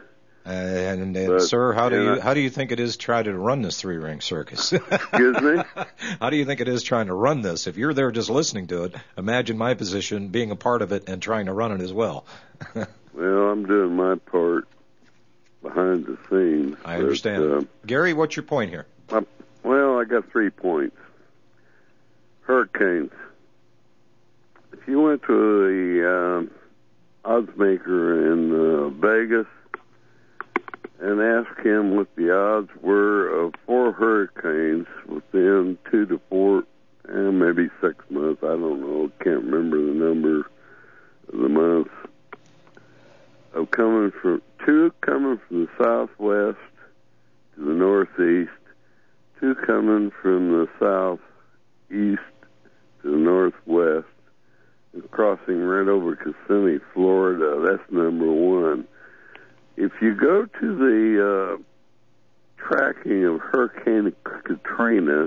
Uh, and, and But, sir, how do yeah. you how do you think it is trying to run this three ring circus? Excuse me? How do you think it is trying to run this? If you're there just listening to it, imagine my position, being a part of it and trying to run it as well. Well, I'm doing my part behind the scenes. I but, understand. Uh, Gary, what's your point here? I, well, I got three points. Hurricanes. If you went to the uh, odds maker in uh, Vegas and asked him what the odds were of four hurricanes within two to four, and maybe six months, I don't know, can't remember the number of the months, of coming from, two coming from the southwest to the northeast, two coming from the southeast to the northwest, and crossing right over Kissimmee, Florida. That's number one. If you go to the uh, tracking of Hurricane Katrina,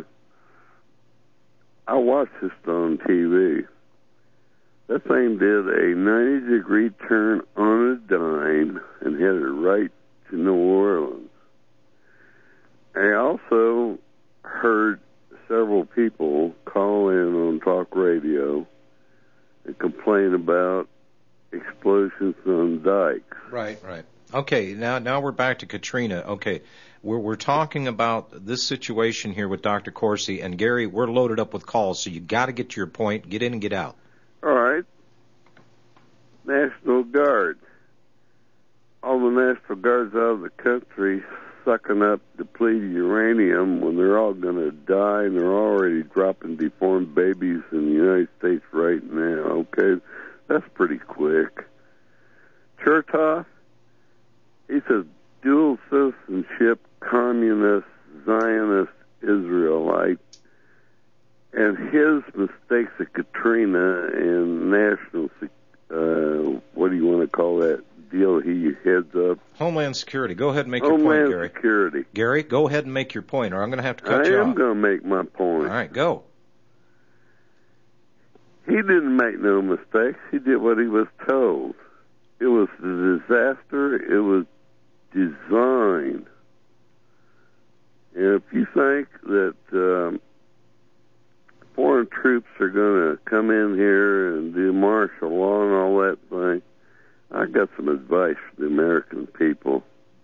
I watched this on T V. That thing did a ninety-degree turn on a dime and headed right to New Orleans. I also heard several people call in on talk radio and complain about explosions on dikes. Right, right. Okay, now now we're back to Katrina. Okay, we're we're talking about this situation here with Doctor Corsi and Gary. We're loaded up with calls, so you got to get to your point. Get in and get out. All right. National Guard. All the National Guards out of the country sucking up depleted uranium when they're all going to die, and they're already dropping deformed babies in the United States right now. Okay, that's pretty quick. Chertoff, he's a dual citizenship, communist, Zionist, Israelite, and his mistakes at Katrina and national, uh, what do you want to call that deal he heads up? Homeland Security. Go ahead and make your Homeland point, Gary. Security. Gary, go ahead and make your point, or I'm going to have to cut I you am off. going to make my point. All right, go. He didn't make no mistakes. He did what he was told. It was a disaster. It was designed. And if you think that um, foreign troops are going to come in here and do martial law and all that thing, I got some advice for the American people.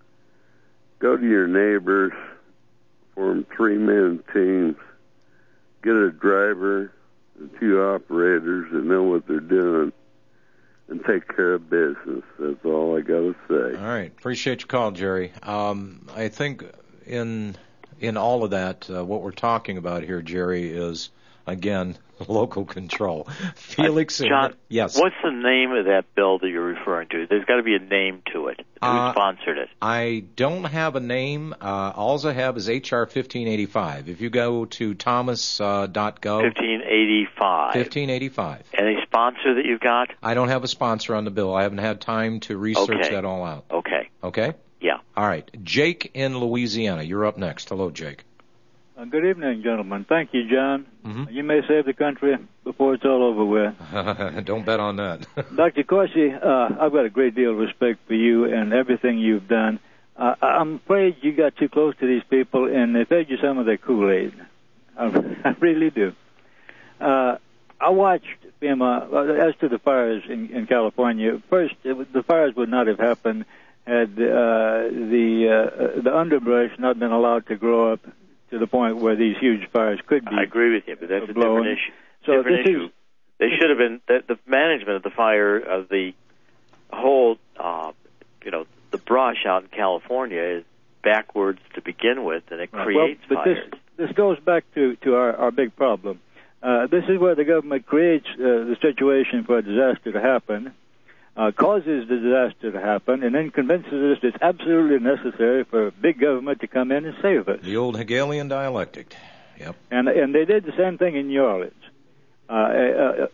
Go to your neighbors, form three-man teams, get a driver and two operators that know what they're doing, and take care of business. That's all I got to say. All right. Appreciate your call, Jerry. Um, I think in in all of that, uh, what we're talking about here, Jerry, is, again, local control. Felix. Uh, John, yes. What's the name of that bill that you're referring to? There's got to be a name to it. Who Uh, sponsored it? I don't have a name. Uh, all I have is H R fifteen eighty-five. If you go to thomas dot gov. fifteen eighty-five. fifteen eighty-five. Any sponsor that you've got? I don't have a sponsor on the bill. I haven't had time to research Okay. that all out. Okay. Okay? Yeah. All right. Jake in Louisiana. You're up next. Hello, Jake. Uh, good evening, gentlemen. Thank you, John. Mm-hmm. You may save the country before it's all over with. Don't bet on that. Doctor Corsi, uh, I've got a great deal of respect for you and everything you've done. Uh, I'm afraid you got too close to these people, and they fed you some of their Kool-Aid. I, I really do. Uh, I watched FEMA, as to the fires in, in California. First, it, was- the fires would not have happened had uh, the uh, the underbrush not been allowed to grow up to the point where these huge fires could be. I agree with you, but that's a blowing. different issue. So different this issue. is- They should have been the, the management of the fire of the whole, uh, you know, the brush out in California is backwards to begin with, and it Right. creates well, but fires. This, this goes back to, to our, our big problem. Uh, this is where the government creates uh, the situation for a disaster to happen, uh, causes the disaster to happen, and then convinces us it's absolutely necessary for big government to come in and save us. The old Hegelian dialectic. Yep. And and they did the same thing in New Orleans. Uh, uh,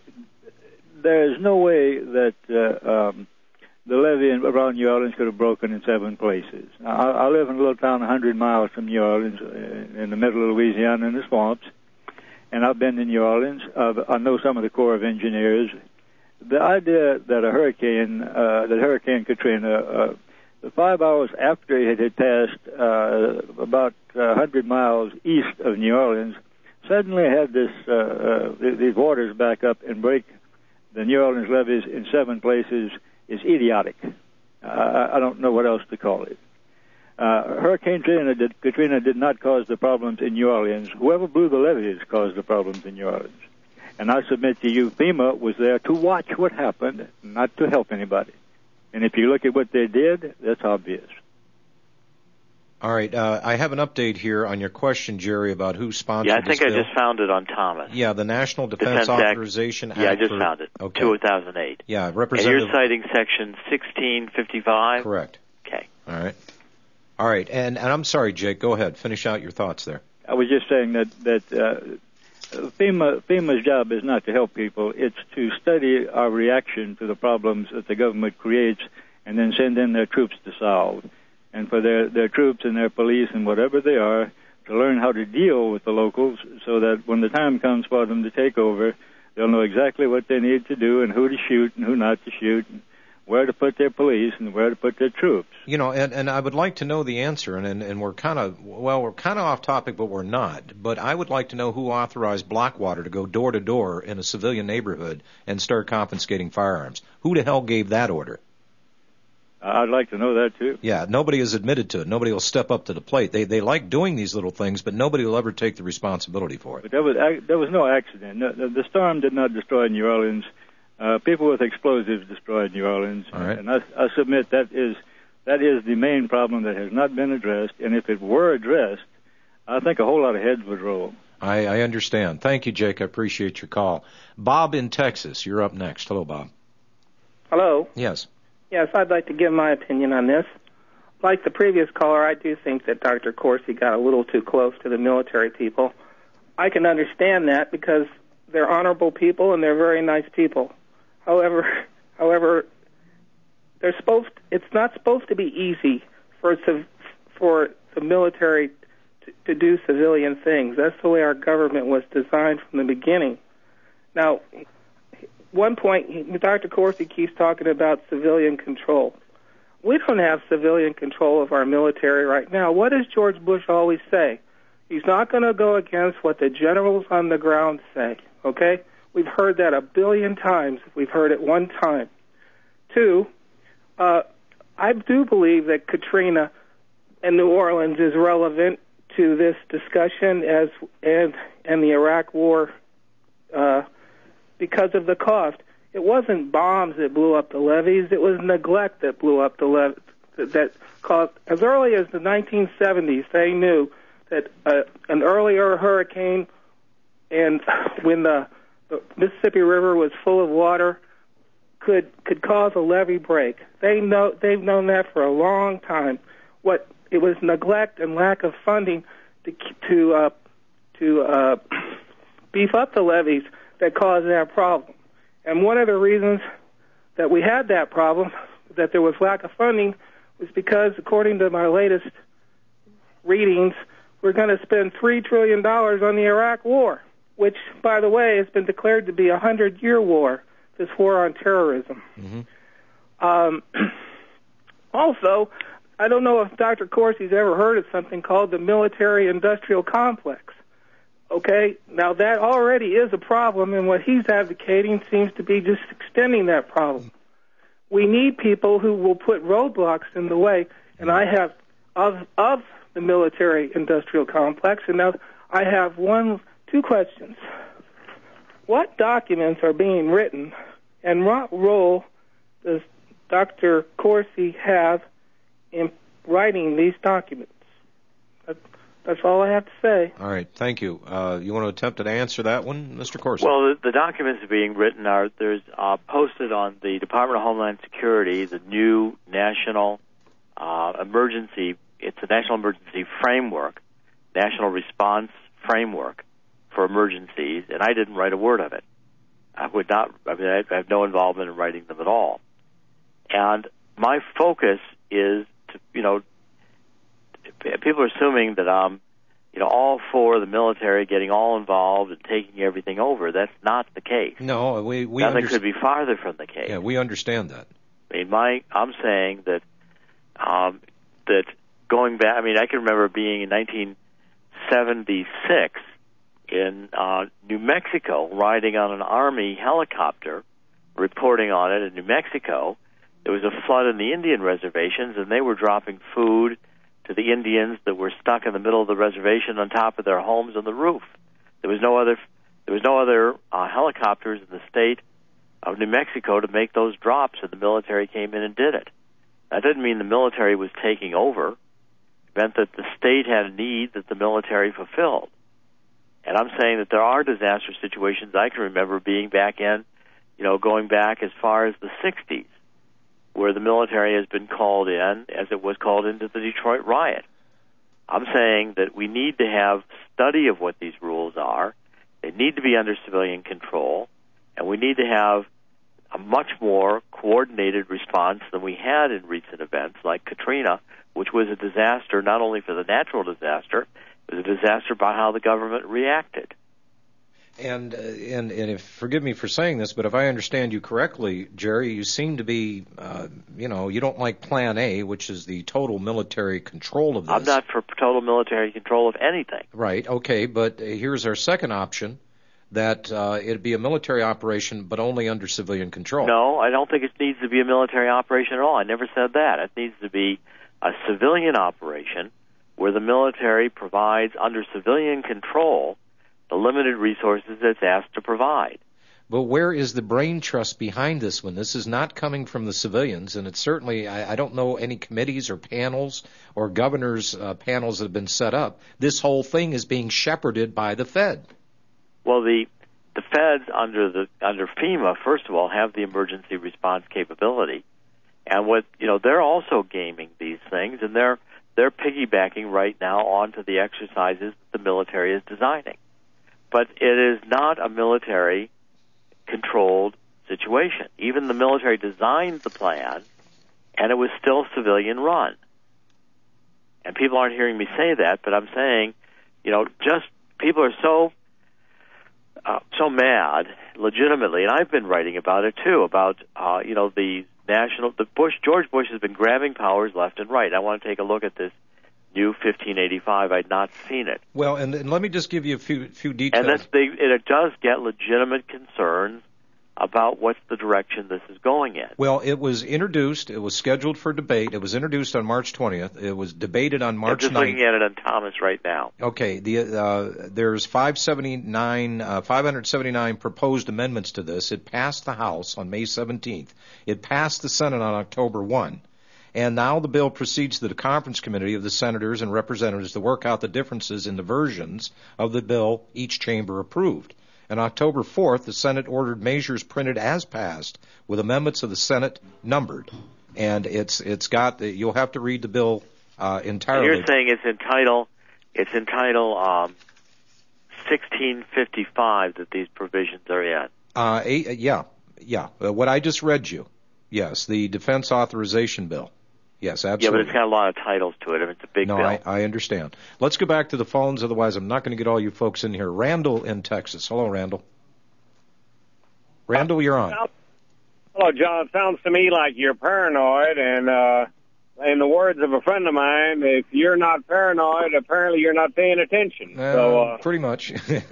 there is no way that uh, um, the levee in, around New Orleans could have broken in seven places. I, I live in a little town one hundred miles from New Orleans, uh, in the middle of Louisiana in the swamps, and I've been to New Orleans. Uh, I know some of the Corps of Engineers. The idea that a hurricane, uh, that Hurricane Katrina uh, five hours after it had passed uh, about uh, one hundred miles east of New Orleans, suddenly had this uh, uh, these waters back up and break the New Orleans levees in seven places is idiotic. Uh, I don't know what else to call it. Uh, Hurricane Katrina did, Katrina did not cause the problems in New Orleans. Whoever blew the levees caused the problems in New Orleans. And I submit to you, FEMA was there to watch what happened, not to help anybody. And if you look at what they did, that's obvious. All right. Uh, I have an update here on your question, Jerry, about who sponsored Yeah, I think this I bill. just found it on Thomas. Yeah, the National Defense, Defense Act. Authorization Act. Yeah, I just for, found it. Okay. two thousand eight. Yeah, And Representative. you're citing section sixteen fifty-five? Correct. Okay. All right. All right. And, and I'm sorry, Jake. Go ahead. Finish out your thoughts there. I was just saying that that uh, FEMA FEMA's job is not to help people; it's to study our reaction to the problems that the government creates, and then send in their troops to solve. And for their their troops and their police and whatever they are to learn how to deal with the locals, so that when the time comes for them to take over, they'll know exactly what they need to do and who to shoot and who not to shoot, and where to put their police and where to put their troops. You know, and, and I would like to know the answer, and, and, and we're kind of, well, we're kind of off topic, but we're not. But I would like to know who authorized Blackwater to go door to door in a civilian neighborhood and start confiscating firearms. Who the hell gave that order? I'd like to know that, too. Yeah, nobody has admitted to it. Nobody will step up to the plate. They they like doing these little things, but nobody will ever take the responsibility for it. But there was, there was no accident. The, the storm did not destroy New Orleans. Uh, people with explosives destroyed New Orleans, All right. and I, I submit that is that is the main problem that has not been addressed. And if it were addressed, I think a whole lot of heads would roll. I, I understand. Thank you, Jake. I appreciate your call. Bob in Texas, you're up next. Hello, Bob. Hello. Yes. Yes, I'd like to give my opinion on this. Like the previous caller, I do think that Doctor Corsi got a little too close to the military people. I can understand that because they're honorable people and they're very nice people. However, however, they're supposed. It's not supposed to be easy for for the military to, to do civilian things. That's the way our government was designed from the beginning. Now, one point, Doctor Corsi keeps talking about civilian control. We don't have civilian control of our military right now. What does George Bush always say? He's not going to go against what the generals on the ground say, okay? We've heard that a billion times. We've heard it one time. Two, uh, I do believe that Katrina and New Orleans is relevant to this discussion as and, and the Iraq War uh because of the cost. It wasn't bombs that blew up the levees. It was neglect that blew up the levees. That caused, as early as the nineteen seventies, they knew that uh, an earlier hurricane, and when the, the Mississippi River was full of water, could could cause a levee break. They know they've known that for a long time. What it was neglect and lack of funding to to uh, to uh, beef up the levees that caused that problem. And one of the reasons that we had that problem, that there was lack of funding, was because, according to my latest readings, we're going to spend three trillion dollars on the Iraq War, which, by the way, has been declared to be a hundred-year war, this war on terrorism. Mm-hmm. Um, also, I don't know if Doctor Corsi's ever heard of something called the military-industrial complex. Okay, now that already is a problem, and what he's advocating seems to be just extending that problem. We need people who will put roadblocks in the way, and I have of of the military-industrial complex, and now I have one, two questions. What documents are being written, and what role does Doctor Corsi have in writing these documents? That's all I have to say. All right, thank you. Uh, you want to attempt to answer that one, Mister Corsi? Well, the, the documents being written are there's uh, posted on the Department of Homeland Security, the new national uh, emergency. It's a national emergency framework, national response framework for emergencies, and I didn't write a word of it. I would not. I mean, I have no involvement in writing them at all. And my focus is to, you know. People are assuming that I'm, you know, all for the military getting all involved and taking everything over. That's not the case. No, we we nothing underst- could be farther from the case. Yeah, we understand that. I mean, my I'm saying that um, that going back, I mean, I can remember being in nineteen seventy-six in uh, New Mexico, riding on an Army helicopter, reporting on it in New Mexico. There was a flood in the Indian reservations, and they were dropping food to the Indians that were stuck in the middle of the reservation on top of their homes on the roof. There was no other, there was no other uh, helicopters in the state of New Mexico to make those drops, and the military came in and did it. That didn't mean the military was taking over. It meant that the state had a need that the military fulfilled. And I'm saying that there are disaster situations I can remember being back in, you know, going back as far as the sixties, where the military has been called in, as it was called into the Detroit riot. I'm saying that we need to have study of what these rules are. They need to be under civilian control, and we need to have a much more coordinated response than we had in recent events like Katrina, which was a disaster not only for the natural disaster, it was a disaster by how the government reacted. And, uh, and and if forgive me for saying this, but if I understand you correctly, Jerry, you seem to be, uh, you know, you don't like Plan A, which is the total military control of this. I'm not for total military control of anything. Right. Okay. But here's our second option, that uh, it'd be a military operation, but only under civilian control. No, I don't think it needs to be a military operation at all. I never said that. It needs to be a civilian operation where the military provides under civilian control the limited resources it's asked to provide. But where is the brain trust behind this one? This is not coming from the civilians, and it's certainly, I, I don't know any committees or panels or governors' uh, panels that have been set up. This whole thing is being shepherded by the Fed. Well, the the feds under the under FEMA, first of all, have the emergency response capability, and what you know, they're also gaming these things, and they're they're piggybacking right now onto the exercises that the military is designing. But it is not a military-controlled situation. Even the military designed the plan, and it was still civilian-run. And people aren't hearing me say that, but I'm saying, you know, just people are so uh, so mad, legitimately, and I've been writing about it too, about uh, you know the national, the Bush, George Bush has been grabbing powers left and right. I want to take a look at this new fifteen eighty-five. I'd not seen it. Well, and, and let me just give you a few few details. And that's they, it does get legitimate concerns about what's the direction this is going in. Well, it was introduced. It was scheduled for debate. It was introduced on March twentieth. It was debated on March ninth. I'm just looking at it on Thomas right now. Okay. The uh, there's five seventy-nine, uh, five hundred seventy-nine proposed amendments to this. It passed the House on May seventeenth. It passed the Senate on October first. And now the bill proceeds to the conference committee of the senators and representatives to work out the differences in the versions of the bill each chamber approved. On October fourth, the Senate ordered measures printed as passed, with amendments of the Senate numbered. And it's it's got the, you'll have to read the bill uh, entirely. And you're saying it's entitled it's entitled um, sixteen fifty-five that these provisions are in. Uh, a, yeah, yeah. Uh, what I just read you, yes, the Defense Authorization Bill. Yes, absolutely. Yeah, but it's got a lot of titles to it. I mean, it's a big no, bill. I, I understand. Let's go back to the phones, otherwise I'm not going to get all you folks in here. Randall in Texas. Hello, Randall. Randall, you're on. Hello, John. It sounds to me like you're paranoid, and uh, in the words of a friend of mine, if you're not paranoid, apparently you're not paying attention. Uh, so, uh, pretty much.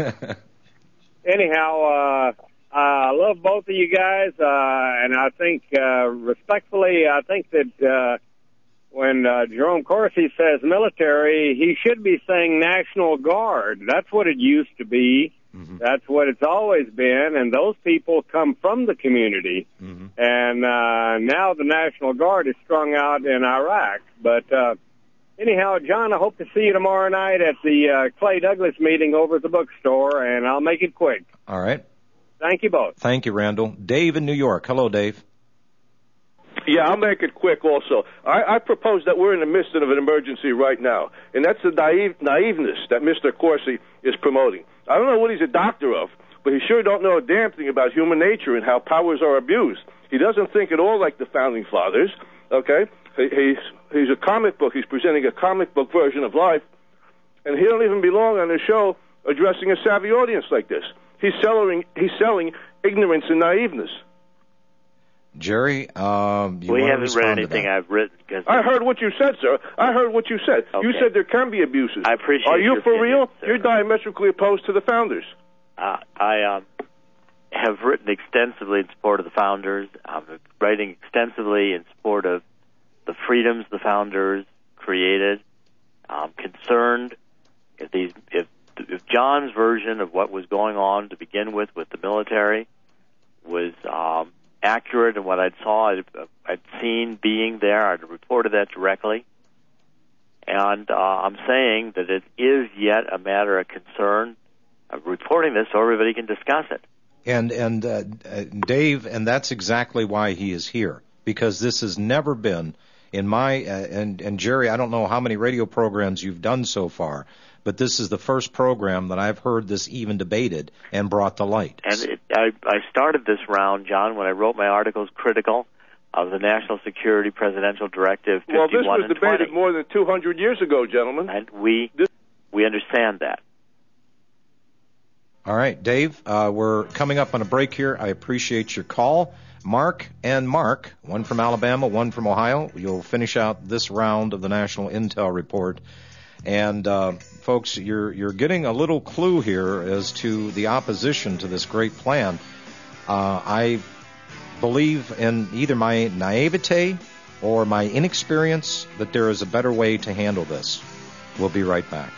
anyhow, uh, I love both of you guys, uh, and I think, uh, respectfully, I think that uh, when uh, Jerome Corsi says military, he should be saying National Guard. That's what it used to be. Mm-hmm. That's what it's always been, and those people come from the community. Mm-hmm. And uh, now the National Guard is strung out in Iraq. But uh, anyhow, John, I hope to see you tomorrow night at the uh, Clay Douglas meeting over at the bookstore, and I'll make it quick. All right. Thank you both. Thank you, Randall. Dave in New York. Hello, Dave. Yeah, I'll make it quick also. I, I propose that we're in the midst of an emergency right now, and that's the naive, naiveness that Mister Corsi is promoting. I don't know what he's a doctor of, but he sure don't know a damn thing about human nature and how powers are abused. He doesn't think at all like the Founding Fathers, okay? He, he's, he's a comic book. He's presenting a comic book version of life, and he don't even belong on a show addressing a savvy audience like this. He's selling, he's selling ignorance and naiveness. Jerry, um, you we want to haven't respond read to anything that? I've written. Cause I heard what you said, sir. I heard what you said. Okay. You said there can be abuses. I appreciate Are you your for opinion, real? sir. You're diametrically opposed to the founders. Uh, I um, have written extensively in support of the founders. I'm writing extensively in support of the freedoms the founders created. I'm concerned if these if if John's version of what was going on to begin with with the military was um, accurate and what I saw, I'd, I'd seen being there, I'd reported that directly. And uh, I'm saying that it is yet a matter of concern. I'm reporting this so everybody can discuss it. And and uh, uh, Dave, and that's exactly why he is here, because this has never been in my uh, and and Jerry, I don't know how many radio programs you've done so far, but this is the first program that I've heard this even debated and brought to light. And it, I, I started this round, John, when I wrote my articles critical of the National Security Presidential Directive fifty-one Well, this was and debated twenty. more than two hundred years ago, gentlemen. And we we understand that. All right, Dave, uh, we're coming up on a break here. I appreciate your call. Mark and Mark, one from Alabama, one from Ohio. You'll finish out this round of the National Intel Report. And, uh, folks, you're you're getting a little clue here as to the opposition to this great plan. Uh, I believe in either my naivete or my inexperience that there is a better way to handle this. We'll be right back.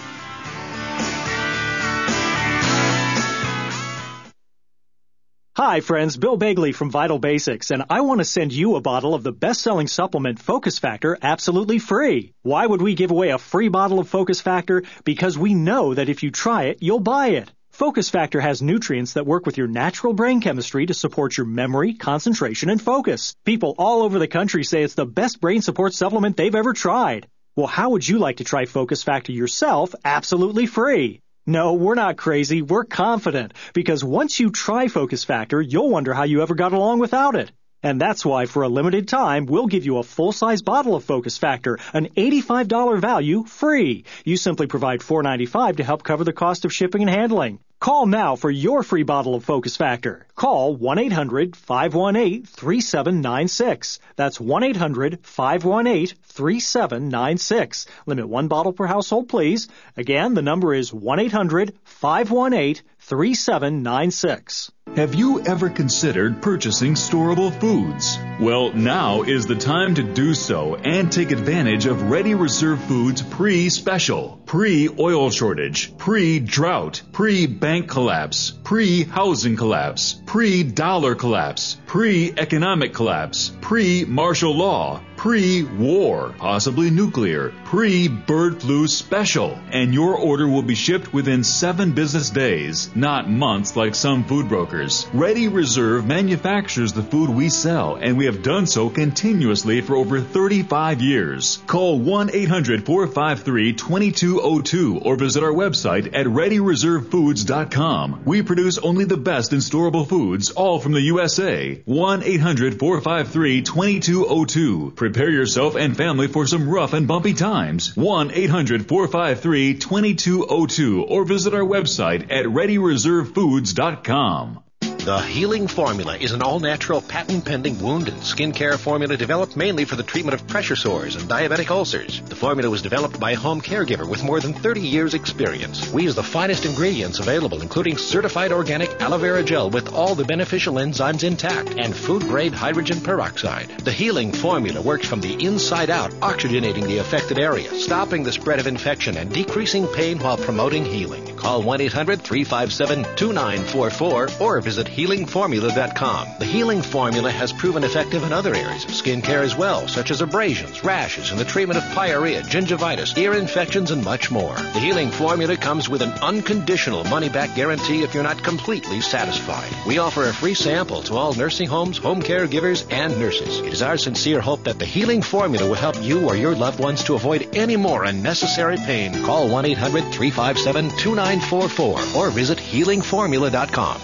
Hi, friends. Bill Bagley from Vital Basics, and I want to send you a bottle of the best-selling supplement Focus Factor absolutely free. Why would we give away a free bottle of Focus Factor? Because we know that if you try it, you'll buy it. Focus Factor has nutrients that work with your natural brain chemistry to support your memory, concentration, and focus. People all over the country say it's the best brain support supplement they've ever tried. Well, how would you like to try Focus Factor yourself absolutely free? No, we're not crazy. We're confident. Because once you try Focus Factor, you'll wonder how you ever got along without it. And that's why, for a limited time, we'll give you a full-size bottle of Focus Factor, an eighty-five dollars value, free. You simply provide four dollars and ninety-five cents to help cover the cost of shipping and handling. Call now for your free bottle of Focus Factor. Call one eight hundred five one eight three seven nine six. That's one eight hundred five one eight three seven nine six. Limit one bottle per household, please. Again, the number is one eight hundred five one eight three seven nine six. Have you ever considered purchasing storable foods? Well, now is the time to do so and take advantage of Ready Reserve Foods pre-special, pre-oil shortage, pre-drought, pre-bank collapse, pre-housing collapse, pre-dollar collapse, pre-economic collapse, pre-martial law, pre-war, possibly nuclear, pre-bird flu special. And your order will be shipped within seven business days, not months like some food brokers. Ready Reserve manufactures the food we sell, and we have done so continuously for over thirty-five years. Call one eight hundred four five three two two zero two or visit our website at ready reserve foods dot com. We produce only the best in storable foods, all from the U S A. one eight hundred four five three two two zero two. Prepare yourself and family for some rough and bumpy times. one eight hundred four five three two two zero two or visit our website at ready reserve foods dot com. The Healing Formula is an all-natural, patent-pending wound and skincare formula developed mainly for the treatment of pressure sores and diabetic ulcers. The formula was developed by a home caregiver with more than thirty years' experience. We use the finest ingredients available, including certified organic aloe vera gel with all the beneficial enzymes intact and food-grade hydrogen peroxide. The Healing Formula works from the inside out, oxygenating the affected area, stopping the spread of infection, and decreasing pain while promoting healing. Call one eight hundred three five seven two nine four four or visit healing formula dot com. The Healing Formula has proven effective in other areas of skincare as well, such as abrasions, rashes, and the treatment of pyorrhea, gingivitis, ear infections, and much more. The Healing Formula comes with an unconditional money-back guarantee if you're not completely satisfied. We offer a free sample to all nursing homes, home caregivers, and nurses. It is our sincere hope that the Healing Formula will help you or your loved ones to avoid any more unnecessary pain. Call one eight hundred three five seven two nine four four or visit healing formula dot com.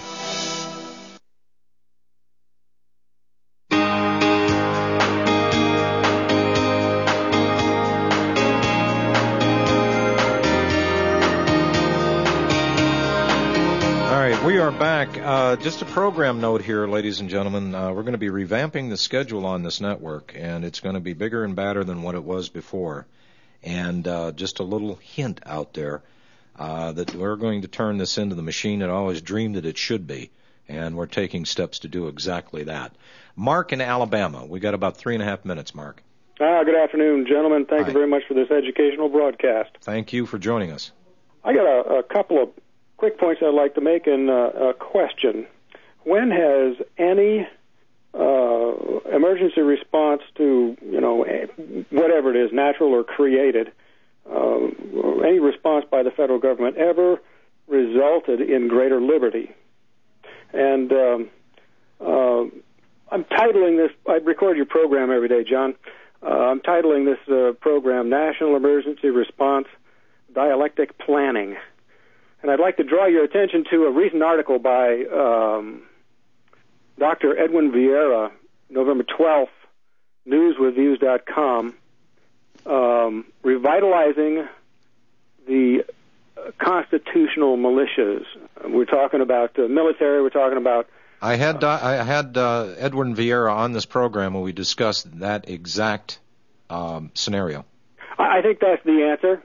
We are back. Uh, just a program note here, ladies and gentlemen. Uh, we're going to be revamping the schedule on this network, and it's going to be bigger and badder than what it was before. And uh, just a little hint out there uh, that we're going to turn this into the machine that I always dreamed that it should be, and we're taking steps to do exactly that. Mark in Alabama. We got about three and a half minutes, Mark. Ah, good afternoon, gentlemen. Thank Hi. you very much for this educational broadcast. Thank you for joining us. I got a, a couple of quick points I'd like to make and uh, a question. When has any uh, emergency response to, you know, whatever it is, natural or created, uh, any response by the federal government ever resulted in greater liberty? And um, uh, I'm titling this, I record your program every day, John. Uh, I'm titling this uh, program National Emergency Response Dialectic Planning. And I'd like to draw your attention to a recent article by um, Doctor Edwin Vieira, November twelfth, news reviews dot com, um, revitalizing the uh, constitutional militias. We're talking about the military, we're talking about... I had uh, I had uh, Edwin Vieira on this program when we discussed that exact um, scenario. I, I think that's the answer.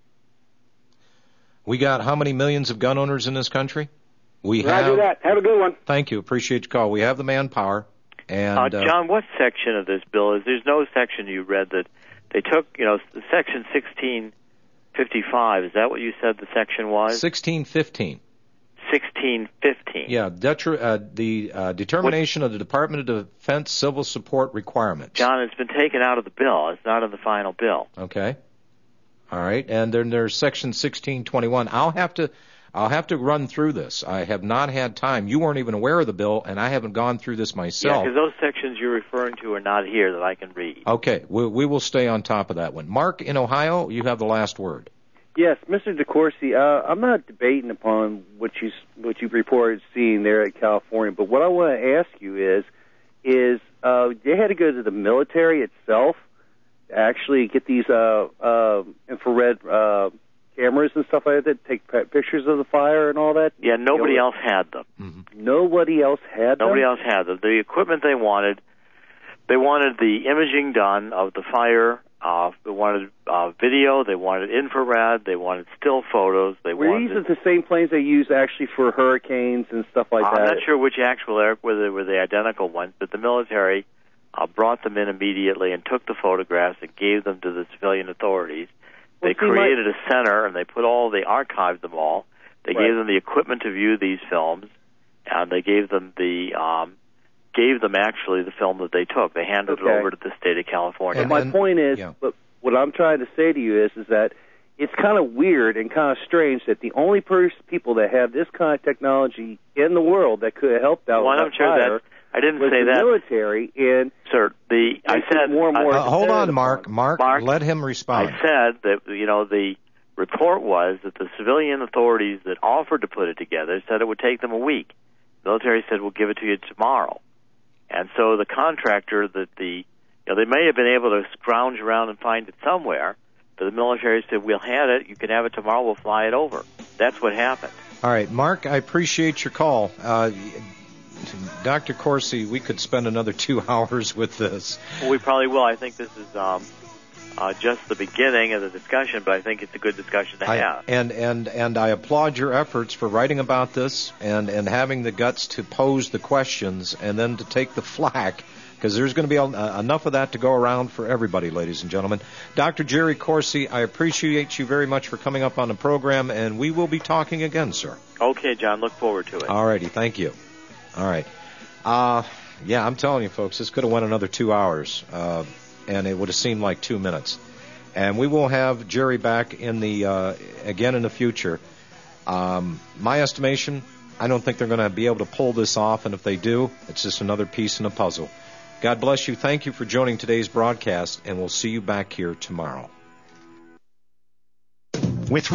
We got how many millions of gun owners in this country? We Roger have. that. Have a good one. Thank you. Appreciate your call. We have the manpower. And uh, John, what section of this bill is? There's no section you read that they took. You know, section sixteen fifty-five. Is that what you said the section was? sixteen fifteen. sixteen fifteen. Yeah, detri- uh, the uh, determination what? of the Department of Defense civil support requirements. John, it's been taken out of the bill. It's not in the final bill. Okay. All right, and then there's section sixteen twenty-one. I'll have to, I'll have to run through this. I have not had time. You weren't even aware of the bill, and I haven't gone through this myself. Yeah, because those sections you're referring to are not here that I can read. Okay, we, we will stay on top of that one. Mark in Ohio, you have the last word. Yes, Mister DeCourcy, uh, I'm not debating upon what you what you reported seeing there at California, but what I want to ask you is, is uh, they had to go to the military itself to actually get these uh, uh, infrared uh, cameras and stuff like that, take pictures of the fire and all that? Yeah, nobody you know, else had them. Mm-hmm. Nobody else had Nobody them? else had them. The equipment they wanted, they wanted the imaging done of the fire. Uh, they wanted uh, video. They wanted infrared. They wanted still photos. They Were wanted. these the same planes they use actually for hurricanes and stuff like I'm that? I'm not sure which actual air whether they were the identical ones, but the military uh, brought them in immediately and took the photographs and gave them to the civilian authorities. They Well, see, created my- a center and they put all they archived them all. They Right. gave them the equipment to view these films, and they gave them the um, gave them actually the film that they took. They handed Okay. it over to the state of California. And my point is, but what I'm trying to say to you is, is that it's kind of weird and kind of strange that the only pers- people that have this kind of technology in the world that could have helped out Well, with I'm that sure fire that I didn't was say the that. military. And sir, the I makes it said more and more Uh, hold on, dependent Mark. Mark, Mark, let him respond. I said that, you know, the report was that the civilian authorities that offered to put it together said it would take them a week. The military said, we'll give it to you tomorrow. And so the contractor that the, you know, they may have been able to scrounge around and find it somewhere, but the military said, we'll have it, you can have it tomorrow, we'll fly it over. That's what happened. All right, Mark, I appreciate your call. Uh, Doctor Corsi, we could spend another two hours with this. Well, we probably will. I think this is um, uh, just the beginning of the discussion, but I think it's a good discussion to I, have. and and and I applaud your efforts for writing about this and and having the guts to pose the questions and then to take the flack, because there's going to be a, enough of that to go around for everybody, ladies and gentlemen. Doctor Jerry Corsi, I appreciate you very much for coming up on the program, and we will be talking again, sir. Okay, John, look forward to it. All righty, thank you. All right. Uh, yeah, I'm telling you, folks, this could have went another two hours, uh, and it would have seemed like two minutes. And we will have Jerry back in the uh, again in the future. Um, my estimation, I don't think they're going to be able to pull this off, and if they do, it's just another piece in the puzzle. God bless you. Thank you for joining today's broadcast, and we'll see you back here tomorrow. With